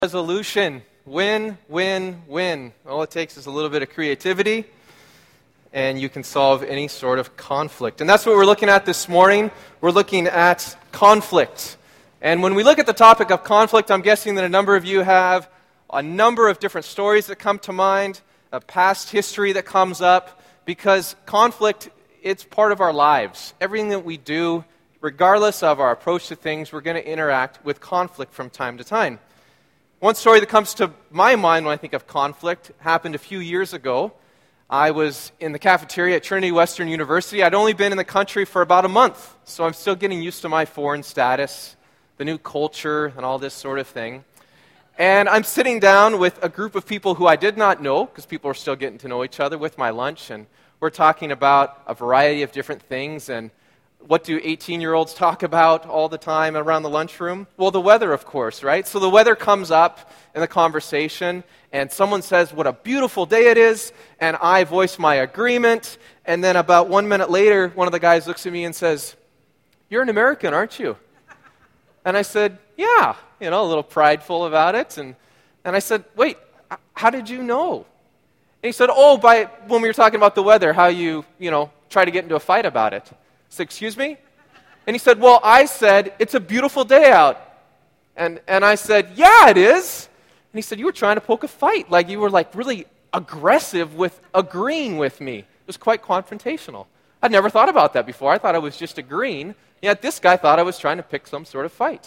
Resolution, win, win, win. All it takes is a little bit of creativity, and you can solve any sort of conflict. And that's what we're looking at this morning. We're looking at conflict. And when we look at the topic of conflict, I'm guessing that a number of you have a number of different stories that come to mind, a past history that comes up, because conflict, it's part of our lives. Everything that we do, regardless of our approach to things, we're going to interact with conflict from time to time. One story that comes to my mind when I think of conflict happened a few years ago. I was in the cafeteria at Trinity Western University. I'd only been in the country for about a month, so I'm still getting used to my foreign status, the new culture, and all this sort of thing. And I'm sitting down with a group of people who I did not know, because people are still getting to know each other, with my lunch, and we're talking about a variety of different things. And what do 18-year-olds talk about all the time around the lunchroom? Well, the weather, of course, right? So the weather comes up in the conversation, and someone says what a beautiful day it is, and I voice my agreement, and then about 1 minute later, one of the guys looks at me and says, "You're an American, aren't you?" And I said, "Yeah," a little prideful about it, and I said, "Wait, how did you know?" And he said, when we were talking about the weather, how you try to get into a fight about it. I said, "Excuse me?" And he said, "Well, I said, it's a beautiful day out." And I said, "Yeah, it is." And he said, "You were trying to poke a fight. Like you were really aggressive with agreeing with me." It was quite confrontational. I'd never thought about that before. I thought I was just agreeing. Yet this guy thought I was trying to pick some sort of fight.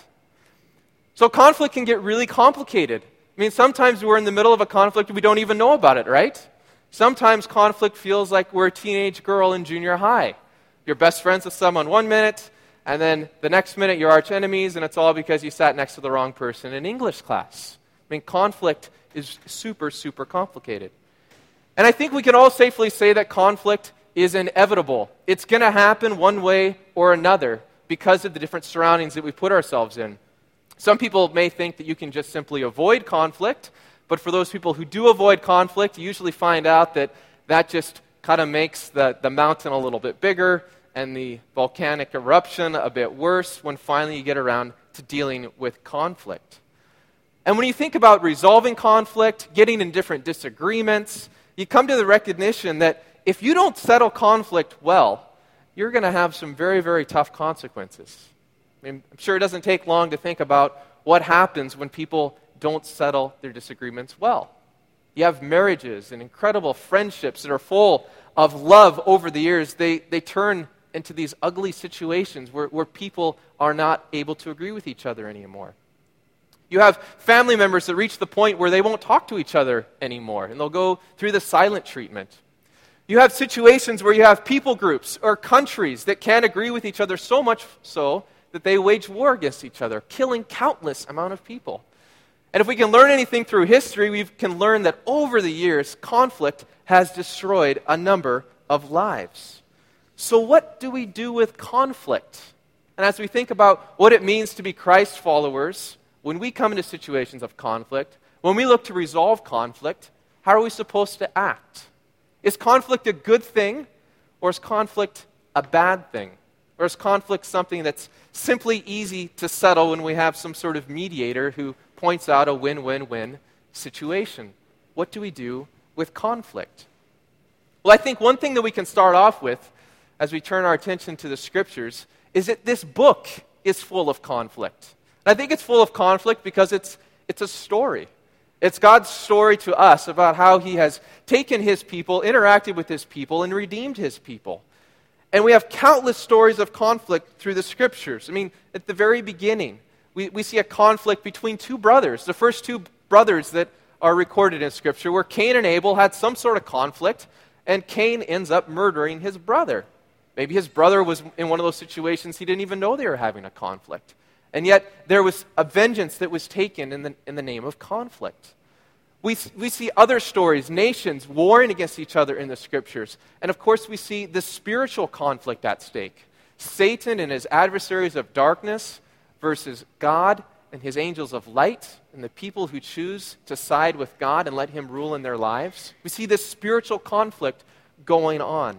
So conflict can get really complicated. I mean, sometimes we're in the middle of a conflict and we don't even know about it, right? Sometimes conflict feels like we're a teenage girl in junior high. You're best friends with someone 1 minute, and then the next minute you're arch enemies, and it's all because you sat next to the wrong person in English class. I mean, conflict is super, super complicated. And I think we can all safely say that conflict is inevitable. It's going to happen one way or another because of the different surroundings that we put ourselves in. Some people may think that you can just simply avoid conflict, but for those people who do avoid conflict, you usually find out that just kind of makes the mountain a little bit bigger and the volcanic eruption a bit worse when finally you get around to dealing with conflict. And when you think about resolving conflict, getting in different disagreements, you come to the recognition that if you don't settle conflict well, you're going to have some very, very tough consequences. I mean, I'm sure it doesn't take long to think about what happens when people don't settle their disagreements well. You have marriages and incredible friendships that are full of love over the years. They turn into these ugly situations where people are not able to agree with each other anymore. You have family members that reach the point where they won't talk to each other anymore, and they'll go through the silent treatment. You have situations where you have people groups or countries that can't agree with each other so much so that they wage war against each other, killing countless amount of people. And if we can learn anything through history, we can learn that over the years, conflict has destroyed a number of lives. So what do we do with conflict? And as we think about what it means to be Christ followers, when we come into situations of conflict, when we look to resolve conflict, how are we supposed to act? Is conflict a good thing, or is conflict a bad thing? Or is conflict something that's simply easy to settle when we have some sort of mediator who points out a win-win-win situation? What do we do with conflict? Well, I think one thing that we can start off with as we turn our attention to the Scriptures is that this book is full of conflict. And I think it's full of conflict because it's a story. It's God's story to us about how He has taken His people, interacted with His people, and redeemed His people. And we have countless stories of conflict through the Scriptures. I mean, at the very beginning, we see a conflict between two brothers. The first two brothers that are recorded in Scripture where Cain and Abel had some sort of conflict, and Cain ends up murdering his brother. Maybe his brother was in one of those situations he didn't even know they were having a conflict. And yet there was a vengeance that was taken in the name of conflict. We see other stories, nations warring against each other in the Scriptures. And of course we see the spiritual conflict at stake. Satan and his adversaries of darkness versus God and His angels of light and the people who choose to side with God and let Him rule in their lives. We see this spiritual conflict going on.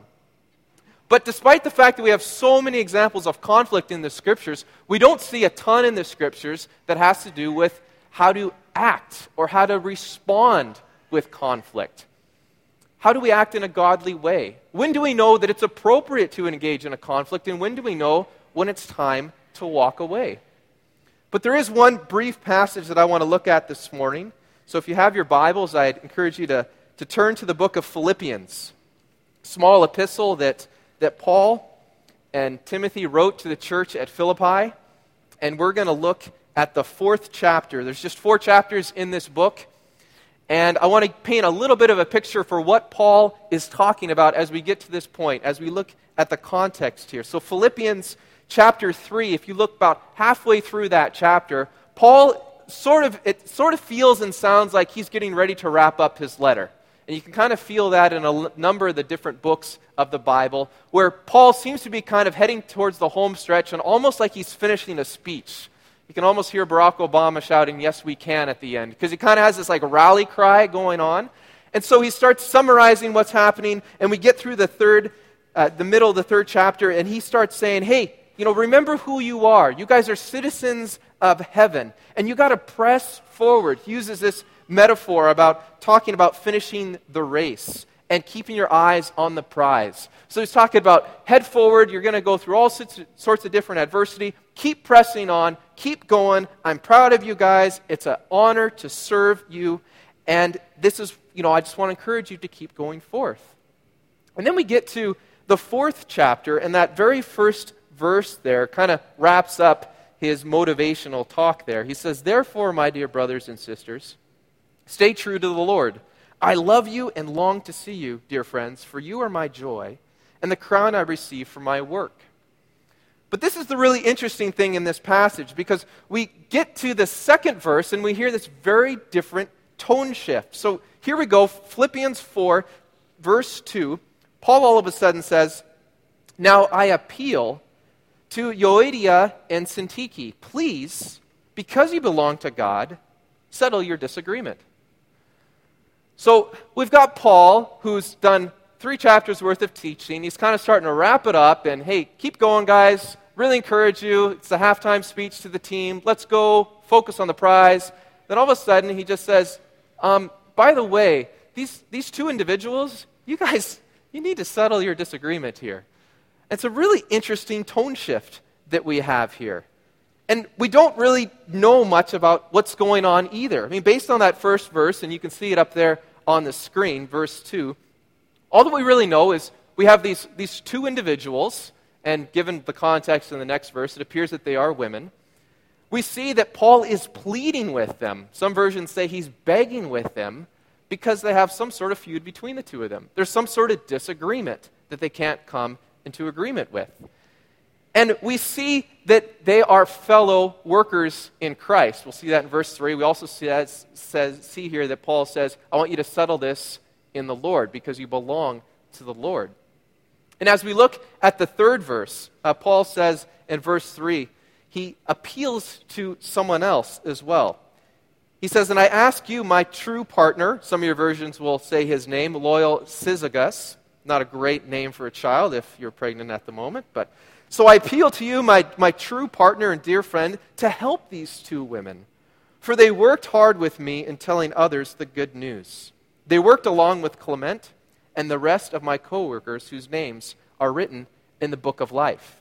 But despite the fact that we have so many examples of conflict in the Scriptures, we don't see a ton in the Scriptures that has to do with how to act or how to respond with conflict. How do we act in a godly way? When do we know that it's appropriate to engage in a conflict, and when do we know when it's time to walk away? But there is one brief passage that I want to look at this morning. So if you have your Bibles, I'd encourage you to turn to the book of Philippians, small epistle that Paul and Timothy wrote to the church at Philippi. And we're going to look at the 4th chapter. There's just 4 chapters in this book. And I want to paint a little bit of a picture for what Paul is talking about as we get to this point, as we look at the context here. So Philippians chapter 3, if you look about halfway through that chapter, Paul sort of feels and sounds like he's getting ready to wrap up his letter. And you can kind of feel that in a number of the different books of the Bible, where Paul seems to be kind of heading towards the home stretch and almost like he's finishing a speech. You can almost hear Barack Obama shouting, "Yes, we can," at the end, because he kind of has this like rally cry going on. And so he starts summarizing what's happening, and we get through the middle of the 3rd chapter, and he starts saying, hey, remember who you are. You guys are citizens of heaven, and you got to press forward. He uses this metaphor about talking about finishing the race and keeping your eyes on the prize. So he's talking about head forward. You're going to go through all sorts of different adversity. Keep pressing on. Keep going. I'm proud of you guys. It's an honor to serve you. And this is, I just want to encourage you to keep going forth. And then we get to the 4th chapter, and that very first verse there kind of wraps up his motivational talk there. He says, "Therefore, my dear brothers and sisters, stay true to the Lord. I love you and long to see you, dear friends, for you are my joy and the crown I receive for my work." But this is the really interesting thing in this passage, because we get to the 2nd verse and we hear this very different tone shift. So here we go, Philippians 4, verse 2. Paul all of a sudden says, "Now I appeal to Euodia and Syntyche, please, because you belong to God, settle your disagreement." So we've got Paul, who's done 3 chapters worth of teaching. He's kind of starting to wrap it up, and hey, keep going, guys. Really encourage you. It's the halftime speech to the team. Let's go. Focus on the prize. Then all of a sudden, he just says, by the way, these 2 individuals, you guys, you need to settle your disagreement here. It's a really interesting tone shift that we have here. And we don't really know much about what's going on either. I mean, based on that first verse, and you can see it up there on the screen, verse 2, all that we really know is we have these 2 individuals, and given the context in the next verse, it appears that they are women. We see that Paul is pleading with them. Some versions say he's begging with them because they have some sort of feud between the 2 of them. There's some sort of disagreement that they can't come into agreement with. And we see that they are fellow workers in Christ. We'll see that in verse 3. We also see here that Paul says, I want you to settle this in the Lord because you belong to the Lord. And as we look at the 3rd verse, Paul says in verse 3, he appeals to someone else as well. He says, "And I ask you, my true partner," some of your versions will say his name, loyal Syzygus. Not a great name for a child if you're pregnant at the moment, but "So I appeal to you, my true partner and dear friend, to help these 2 women. For they worked hard with me in telling others the good news. They worked along with Clement and the rest of my co-workers whose names are written in the book of life."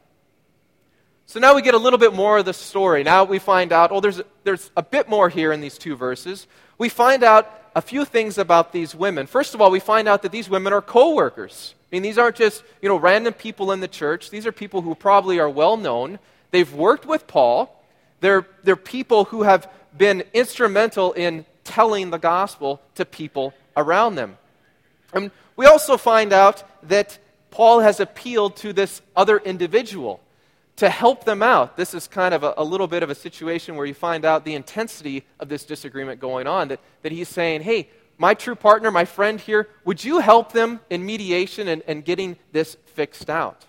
So now we get a little bit more of the story. Now we find out, there's a bit more here in these 2 verses. We find out a few things about these women. First of all, we find out that these women are co-workers. I mean, these aren't just, random people in the church. These are people who probably are well known. They've worked with Paul. They're people who have been instrumental in telling the gospel to people around them. And we also find out that Paul has appealed to this other individual to help them out. This is kind of a little bit of a situation where you find out the intensity of this disagreement going on, that he's saying, hey, my true partner, my friend here, would you help them in mediation and getting this fixed out?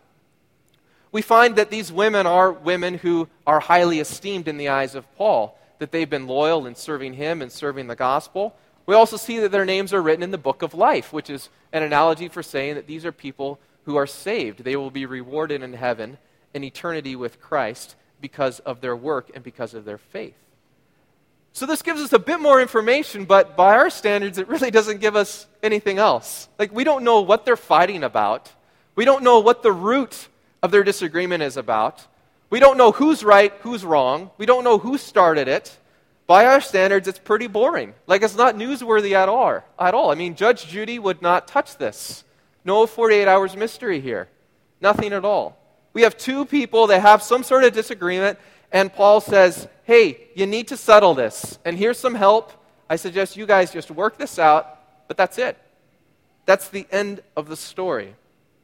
We find that these women are women who are highly esteemed in the eyes of Paul, that they've been loyal in serving him and serving the gospel. We also see that their names are written in the book of life, which is an analogy for saying that these are people who are saved. They will be rewarded in heaven in eternity with Christ because of their work and because of their faith. So this gives us a bit more information, but by our standards, it really doesn't give us anything else. Like, we don't know what they're fighting about. We don't know what the root of their disagreement is about. We don't know who's right, who's wrong. We don't know who started it. By our standards, it's pretty boring. Like, it's not newsworthy at all. I mean, Judge Judy would not touch this. No 48 hours mystery here. Nothing at all. We have two people that have some sort of disagreement, and Paul says, hey, you need to settle this. And here's some help. I suggest you guys just work this out, but that's it. That's the end of the story.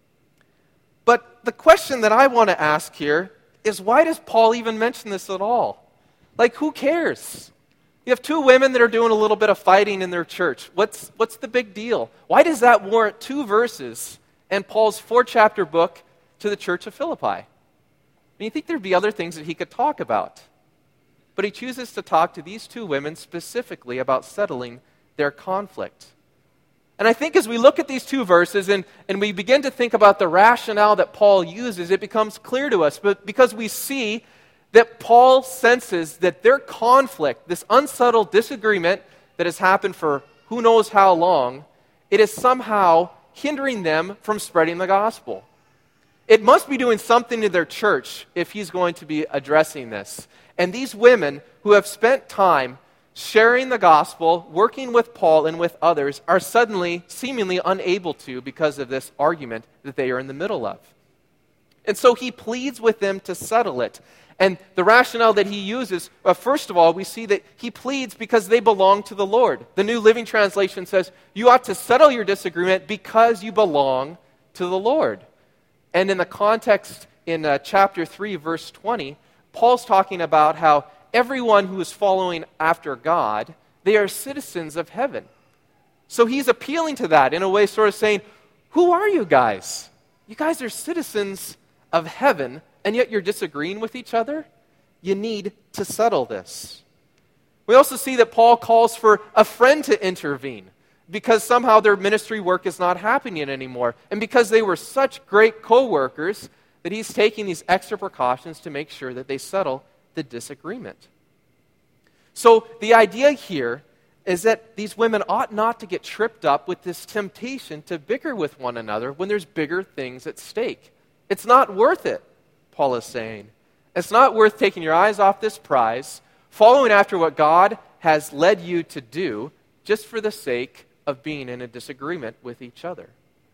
But the question that I want to ask here is, why does Paul even mention this at all? Like, who cares? You have two women that are doing a little bit of fighting in their church. What's the big deal? Why does that warrant 2 verses in Paul's 4-chapter book to the church of Philippi? And you think there'd be other things that he could talk about. But he chooses to talk to these 2 women specifically about settling their conflict. And I think as we look at these 2 verses and we begin to think about the rationale that Paul uses, it becomes clear to us. But because we see that Paul senses that their conflict, this unsettled disagreement that has happened for who knows how long, it is somehow hindering them from spreading the gospel. It must be doing something to their church if he's going to be addressing this. And these women who have spent time sharing the gospel, working with Paul and with others, are suddenly, seemingly unable to because of this argument that they are in the middle of. And so he pleads with them to settle it. And the rationale that he uses, first of all, we see that he pleads because they belong to the Lord. The New Living Translation says, you ought to settle your disagreement because you belong to the Lord. And in the context in chapter 3, verse 20, Paul's talking about how everyone who is following after God, they are citizens of heaven. So he's appealing to that in a way, sort of saying, who are you guys? You guys are citizens of heaven, and yet you're disagreeing with each other? You need to settle this. We also see that Paul calls for a friend to intervene because somehow their ministry work is not happening anymore. And because they were such great co-workers, that he's taking these extra precautions to make sure that they settle the disagreement. So the idea here is that these women ought not to get tripped up with this temptation to bicker with one another when there's bigger things at stake. It's not worth it, Paul is saying. It's not worth taking your eyes off this prize, following after what God has led you to do, just for the sake of being in a disagreement with each other.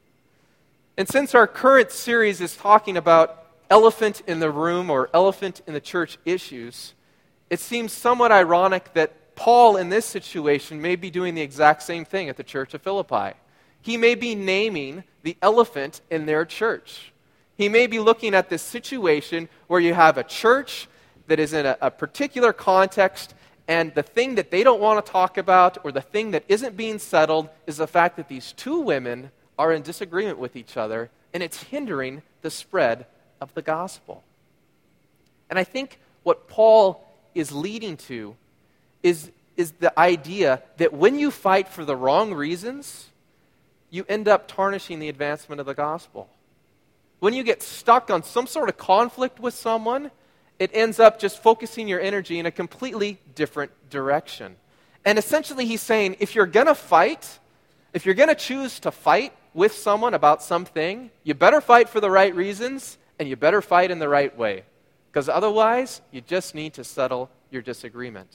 And since our current series is talking about elephant in the room or elephant in the church issues, it seems somewhat ironic that Paul in this situation may be doing the exact same thing at the church of Philippi. He may be naming the elephant in their church. He may be looking at this situation where you have a church that is in a particular context, and the thing that they don't want to talk about or the thing that isn't being settled is the fact that these 2 women are in disagreement with each other, and it's hindering the spread of the gospel. And I think what Paul is leading to is the idea that when you fight for the wrong reasons, you end up tarnishing the advancement of the gospel. When you get stuck on some sort of conflict with someone, it ends up just focusing your energy in a completely different direction. And essentially he's saying, if you're going to fight, if you're going to choose to fight with someone about something, you better fight for the right reasons, and you better fight in the right way. Because otherwise, you just need to settle your disagreement.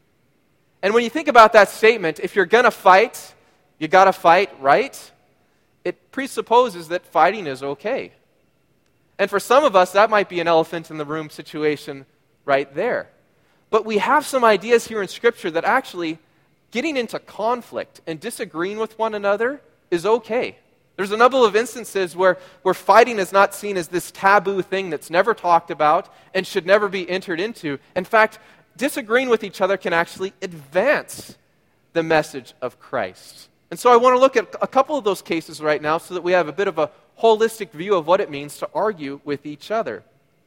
And when you think about that statement, if you're going to fight, you got to fight right, it presupposes that fighting is okay. And for some of us, that might be an elephant in the room situation right there. But we have some ideas here in Scripture that actually getting into conflict and disagreeing with one another is okay. There's a number of instances where fighting is not seen as this taboo thing that's never talked about and should never be entered into. In fact, disagreeing with each other can actually advance the message of Christ. And so I want to look at a couple of those cases right now so that we have a bit of a holistic view of what it means to argue with each other.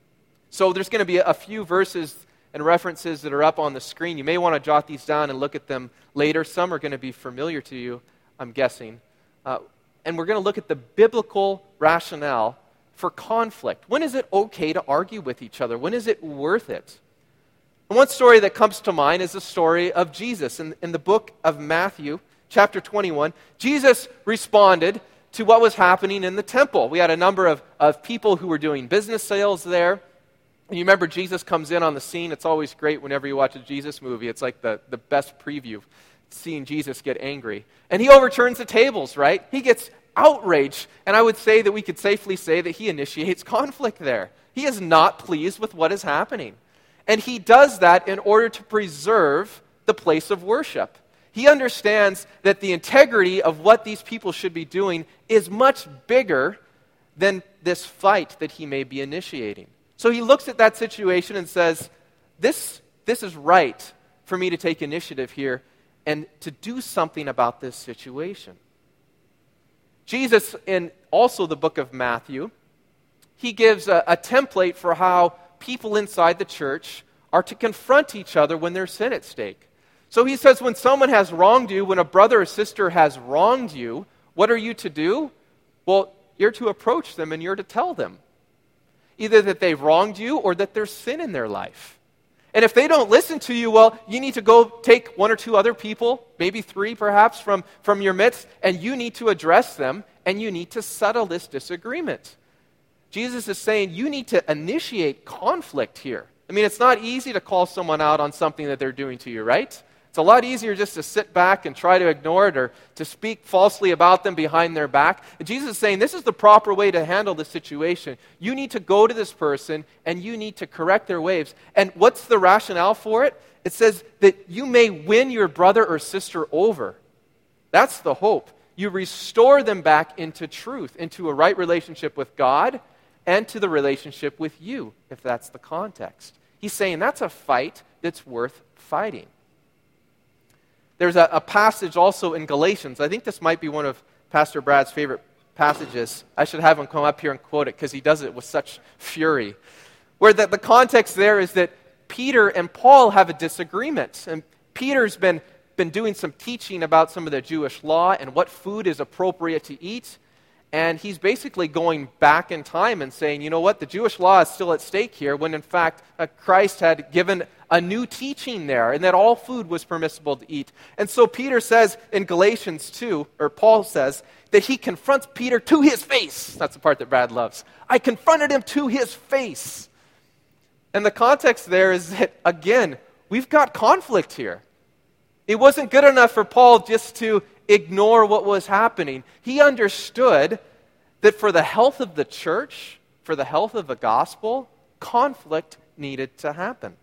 So there's going to be a few verses and references that are up on the screen. You may want to jot these down and look at them later. Some are going to be familiar to you, I'm guessing. And we're going to look at the biblical rationale for conflict. When is it okay to argue with each other? When is it worth it? And one story that comes to mind is the story of Jesus. In the book of Matthew, chapter 21, Jesus responded to what was happening in the temple. We had a number of people who were doing business sales there. And you remember Jesus comes in on the scene. It's always great whenever you watch a Jesus movie. It's like the best preview, seeing Jesus get angry. And he overturns the tables, right? He gets outraged. And I would say that we could safely say that he initiates conflict there. He is not pleased with what is happening. And he does that in order to preserve the place of worship. He understands that the integrity of what these people should be doing is much bigger than this fight that he may be initiating. So he looks at that situation and says, this is right for me to take initiative here and to do something about this situation. Jesus, in also the book of Matthew, he gives a template for how people inside the church are to confront each other when there's sin at stake. So he says, when someone has wronged you, when a brother or sister has wronged you, what are you to do? Well, you're to approach them and you're to tell them either that they've wronged you or that there's sin in their life. And if they don't listen to you, well, you need to go take one or two other people, maybe three perhaps, from your midst, and you need to address them and you need to settle this disagreement. Jesus is saying you need to initiate conflict here. I mean, it's not easy to call someone out on something that they're doing to you, right? It's a lot easier just to sit back and try to ignore it or to speak falsely about them behind their back. And Jesus is saying this is the proper way to handle the situation. You need to go to this person and you need to correct their ways. And what's the rationale for it? It says that you may win your brother or sister over. That's the hope. You restore them back into truth, into a right relationship with God and to the relationship with you, if that's the context. He's saying that's a fight that's worth fighting. There's a passage also in Galatians. I think this might be one of Pastor Brad's favorite passages. I should have him come up here and quote it because he does it with such fury. Where the context there is that Peter and Paul have a disagreement. And Peter's been doing some teaching about some of the Jewish law and what food is appropriate to eat. And he's basically going back in time and saying, you know what, the Jewish law is still at stake here, when in fact Christ had given a new teaching there, and that all food was permissible to eat. And so Peter says in Galatians 2, or Paul says, that he confronts Peter to his face. That's the part that Brad loves. I confronted him to his face. And the context there is that, again, we've got conflict here. It wasn't good enough for Paul just to ignore what was happening. He understood that for the health of the church, for the health of the gospel, conflict needed to happen.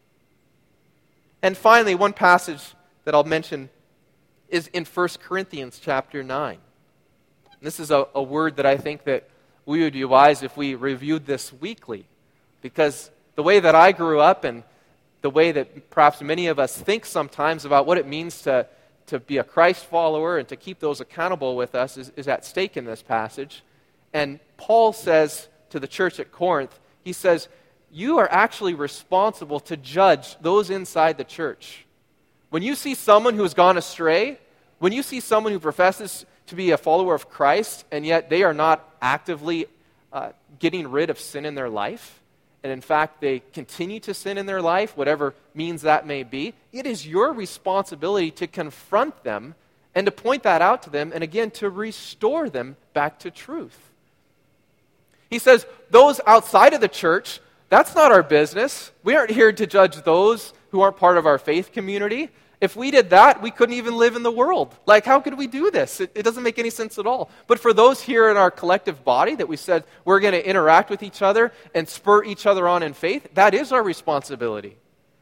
And finally, one passage that I'll mention is in 1 Corinthians chapter 9. This is a word that I think that we would be wise if we reviewed this weekly, because the way that I grew up and the way that perhaps many of us think sometimes about what it means to be a Christ follower and to keep those accountable with us is at stake in this passage. And Paul says to the church at Corinth, he says, you are actually responsible to judge those inside the church. When you see someone who has gone astray, when you see someone who professes to be a follower of Christ, and yet they are not actively getting rid of sin in their life, and in fact they continue to sin in their life, whatever means that may be, it is your responsibility to confront them and to point that out to them, and again, to restore them back to truth. He says, those outside of the church, that's not our business. We aren't here to judge those who aren't part of our faith community. If we did that, we couldn't even live in the world. Like, how could we do this? It doesn't make any sense at all. But for those here in our collective body that we said we're going to interact with each other and spur each other on in faith, that is our responsibility.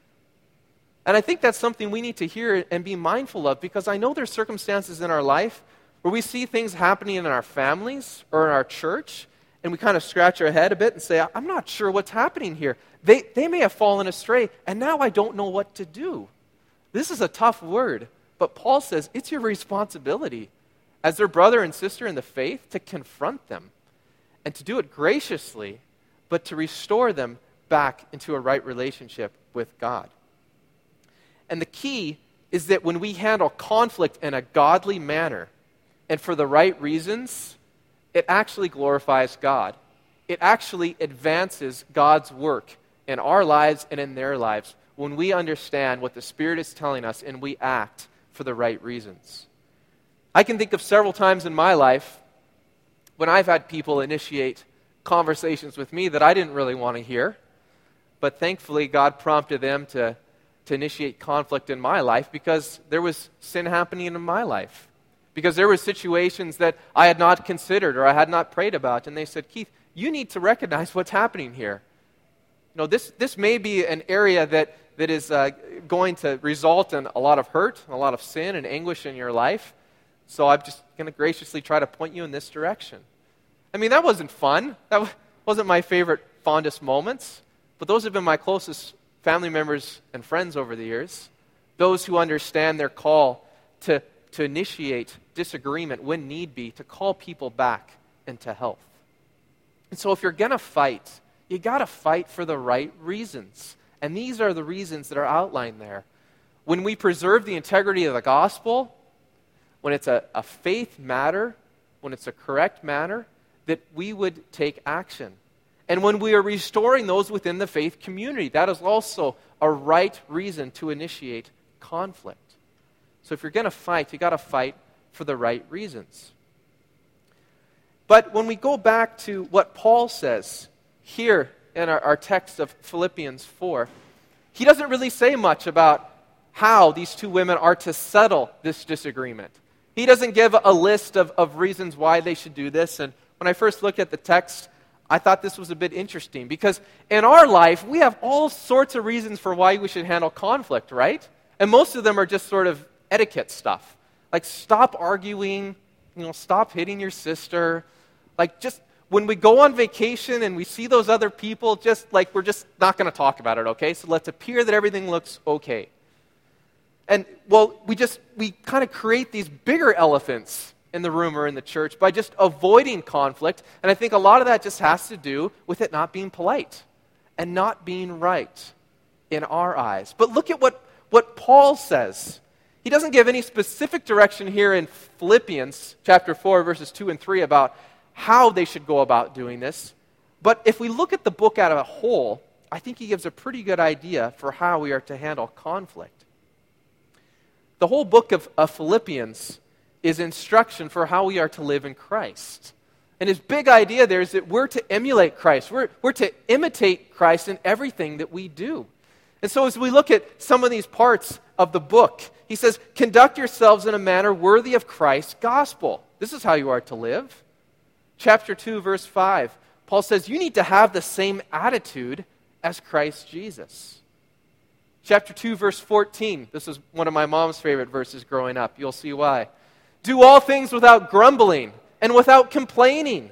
And I think that's something we need to hear and be mindful of, because I know there's circumstances in our life where we see things happening in our families or in our church, and we kind of scratch our head a bit and say, I'm not sure what's happening here. They may have fallen astray, and now I don't know what to do. This is a tough word, but Paul says it's your responsibility as their brother and sister in the faith to confront them and to do it graciously, but to restore them back into a right relationship with God. And the key is that when we handle conflict in a godly manner and for the right reasons, it actually glorifies God. It actually advances God's work in our lives and in their lives, when we understand what the Spirit is telling us and we act for the right reasons. I can think of several times in my life when I've had people initiate conversations with me that I didn't really want to hear, but thankfully God prompted them to initiate conflict in my life because there was sin happening in my life. Because there were situations that I had not considered or I had not prayed about. And they said, Keith, you need to recognize what's happening here. You know, this may be an area that is going to result in a lot of hurt, a lot of sin and anguish in your life. So I'm just going to graciously try to point you in this direction. I mean, that wasn't fun. That wasn't my favorite, fondest moments. But those have been my closest family members and friends over the years. Those who understand their call to initiate disagreement when need be, to call people back into health. And so if you're going to fight, you got to fight for the right reasons. And these are the reasons that are outlined there. When we preserve the integrity of the gospel, when it's a faith matter, when it's a correct matter, that we would take action. And when we are restoring those within the faith community, that is also a right reason to initiate conflict. So if you're going to fight, you got to fight for the right reasons. But when we go back to what Paul says here in our text of Philippians 4, he doesn't really say much about how these two women are to settle this disagreement. He doesn't give a list of reasons why they should do this. And when I first looked at the text, I thought this was a bit interesting because in our life, we have all sorts of reasons for why we should handle conflict, right? And most of them are just sort of etiquette stuff. Like stop arguing, stop hitting your sister. Like just when we go on vacation and we see those other people, just like we're just not going to talk about it, okay? So let's appear that everything looks okay. And well, we kind of create these bigger elephants in the room or in the church by just avoiding conflict. And I think a lot of that just has to do with it not being polite and not being right in our eyes. But look at what Paul says. He doesn't give any specific direction here in Philippians chapter 4, verses 2 and 3 about how they should go about doing this. But if we look at the book as a whole, I think he gives a pretty good idea for how we are to handle conflict. The whole book of Philippians is instruction for how we are to live in Christ. And his big idea there is that we're to emulate Christ. We're to imitate Christ in everything that we do. And so as we look at some of these parts of the book, he says, conduct yourselves in a manner worthy of Christ's gospel. This is how you are to live. Chapter 2, verse 5, Paul says, you need to have the same attitude as Christ Jesus. Chapter 2, verse 14, this is one of my mom's favorite verses growing up. You'll see why. Do all things without grumbling and without complaining.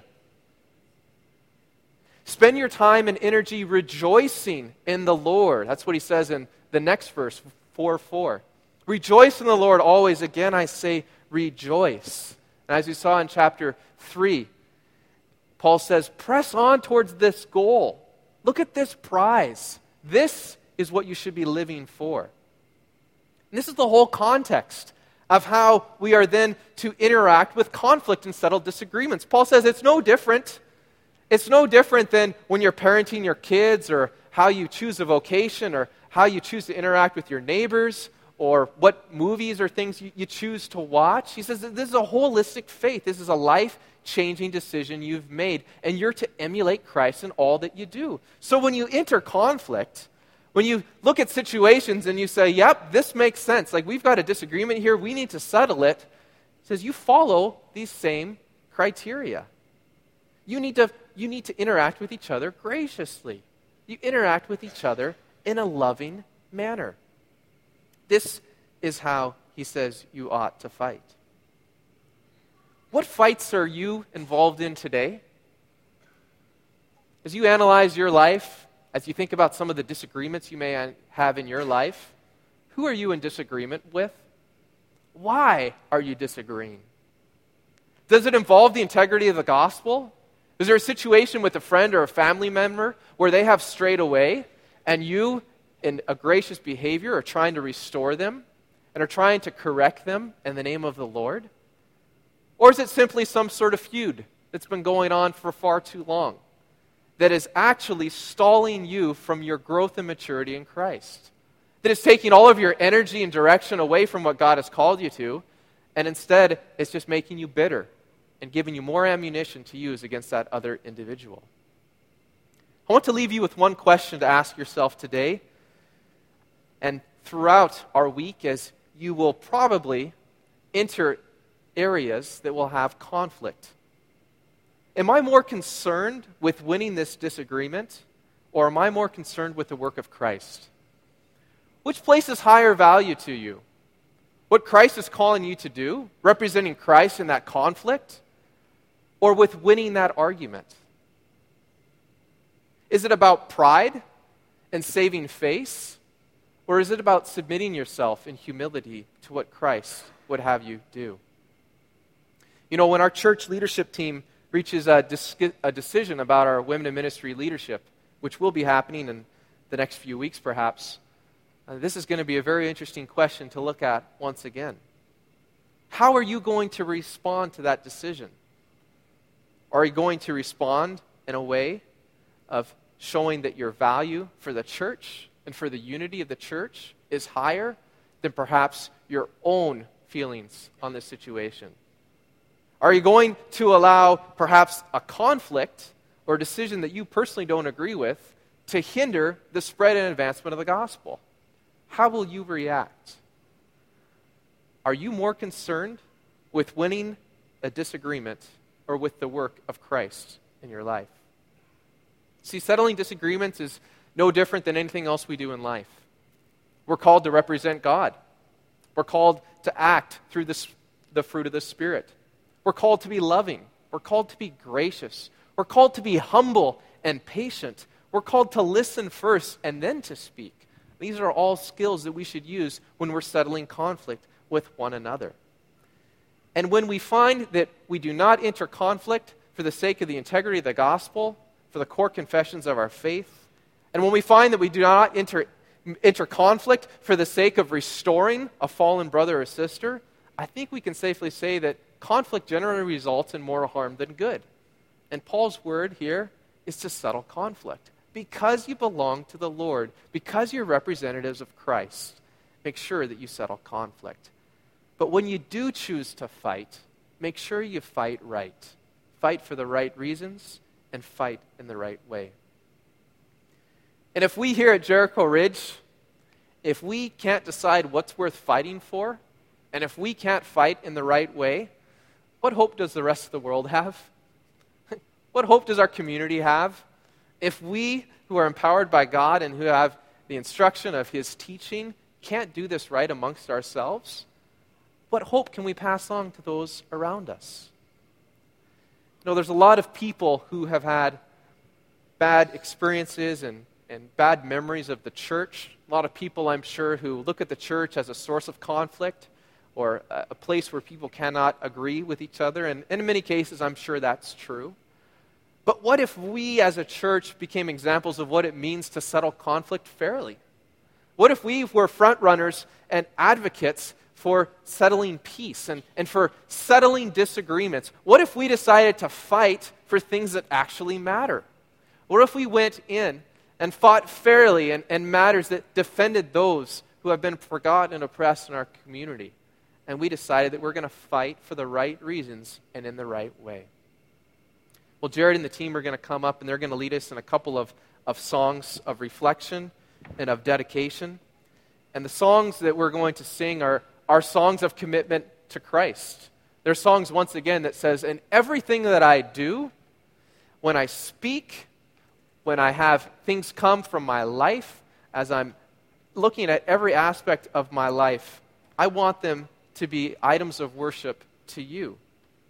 Spend your time and energy rejoicing in the Lord. That's what he says in the next verse, 4:4. Rejoice in the Lord always. Again, I say rejoice. And as we saw in chapter 3, Paul says, press on towards this goal. Look at this prize. This is what you should be living for. And this is the whole context of how we are then to interact with conflict and settle disagreements. Paul says it's no different. It's no different than when you're parenting your kids or how you choose a vocation or how you choose to interact with your neighbors or what movies or things you choose to watch. He says that this is a holistic faith. This is a life-changing decision you've made, and you're to emulate Christ in all that you do. So when you enter conflict, when you look at situations and you say, yep, this makes sense, like we've got a disagreement here, we need to settle it, he says you follow these same criteria. You need to interact with each other graciously. You interact with each other in a loving manner. This is how he says you ought to fight. What fights are you involved in today? As you analyze your life, as you think about some of the disagreements you may have in your life, who are you in disagreement with? Why are you disagreeing? Does it involve the integrity of the gospel? Is there a situation with a friend or a family member where they have strayed away and you, in a gracious behavior, are trying to restore them and are trying to correct them in the name of the Lord? Or is it simply some sort of feud that's been going on for far too long that is actually stalling you from your growth and maturity in Christ? then it's taking all of your energy and direction away from what God has called you to, and instead it's just making you bitter and giving you more ammunition to use against that other individual. I want to leave you with one question to ask yourself today, and throughout our week, as you will probably enter areas that will have conflict. Am I more concerned with winning this disagreement, or am I more concerned with the work of Christ? Which places higher value to you? What Christ is calling you to do, representing Christ in that conflict, or with winning that argument? Is it about pride and saving face, or is it about submitting yourself in humility to what Christ would have you do? You know, when our church leadership team reaches a decision about our women in ministry leadership, which will be happening in the next few weeks perhaps, this is going to be a very interesting question to look at once again. How are you going to respond to that decision? Are you going to respond in a way of showing that your value for the church and for the unity of the church is higher than perhaps your own feelings on this situation? Are you going to allow perhaps a conflict or a decision that you personally don't agree with to hinder the spread and advancement of the gospel? How will you react? Are you more concerned with winning a disagreement or with the work of Christ in your life? See, settling disagreements is no different than anything else we do in life. We're called to represent God. We're called to act through the fruit of the Spirit. We're called to be loving. We're called to be gracious. We're called to be humble and patient. We're called to listen first and then to speak. These are all skills that we should use when we're settling conflict with one another. And when we find that we do not enter conflict for the sake of the integrity of the gospel, for the core confessions of our faith, and when we find that we do not enter conflict for the sake of restoring a fallen brother or sister, I think we can safely say that conflict generally results in more harm than good. And Paul's word here is to settle conflict. Because you belong to the Lord, because you're representatives of Christ, make sure that you settle conflict. But when you do choose to fight, make sure you fight right. Fight for the right reasons and fight in the right way. And if we here at Jericho Ridge, if we can't decide what's worth fighting for, and if we can't fight in the right way, what hope does the rest of the world have? What hope does our community have? If we, who are empowered by God and who have the instruction of His teaching, can't do this right amongst ourselves, what hope can we pass on to those around us? You know, there's a lot of people who have had bad experiences and bad memories of the church. A lot of people, I'm sure, who look at the church as a source of conflict or a place where people cannot agree with each other. And in many cases, I'm sure that's true. But what if we as a church became examples of what it means to settle conflict fairly? What if we were front runners and advocates for settling peace and for settling disagreements? What if we decided to fight for things that actually matter? What if we went in and fought fairly in matters that defended those who have been forgotten and oppressed in our community? And we decided that we're going to fight for the right reasons and in the right way. Well, Jared and the team are going to come up and they're going to lead us in a couple of songs of reflection and of dedication. And the songs that we're going to sing are songs of commitment to Christ. They're songs, once again, that says, in everything that I do, when I speak, when I have things come from my life, as I'm looking at every aspect of my life, I want them to be items of worship to you.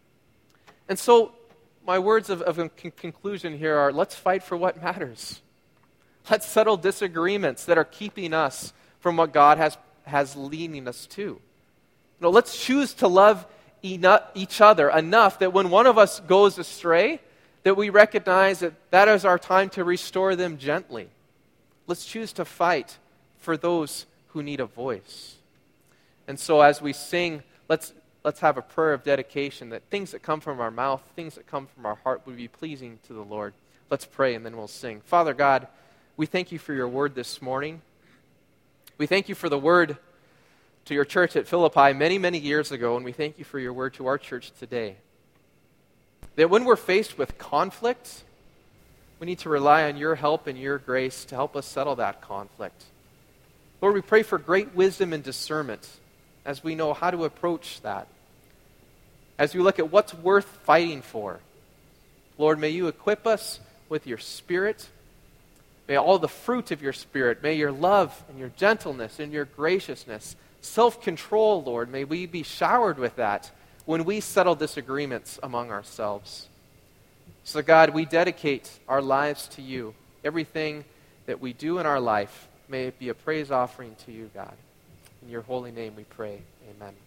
And so, my words of conclusion here are, let's fight for what matters. Let's settle disagreements that are keeping us from what God has leading us to. You know, let's choose to love each other enough that when one of us goes astray, that we recognize that is our time to restore them gently. Let's choose to fight for those who need a voice. And so as we sing, let's have a prayer of dedication that things that come from our mouth, things that come from our heart would be pleasing to the Lord. Let's pray and then we'll sing. Father God, we thank you for your word this morning. We thank you for the word to your church at Philippi many, many years ago, and we thank you for your word to our church today. That when we're faced with conflict, we need to rely on your help and your grace to help us settle that conflict. Lord, we pray for great wisdom and discernment as we know how to approach that. As we look at what's worth fighting for, Lord, may you equip us with your Spirit. May all the fruit of your Spirit, may your love and your gentleness and your graciousness, self-control, Lord, may we be showered with that when we settle disagreements among ourselves. So God, we dedicate our lives to you. Everything that we do in our life, may it be a praise offering to you, God. In your holy name we pray. Amen.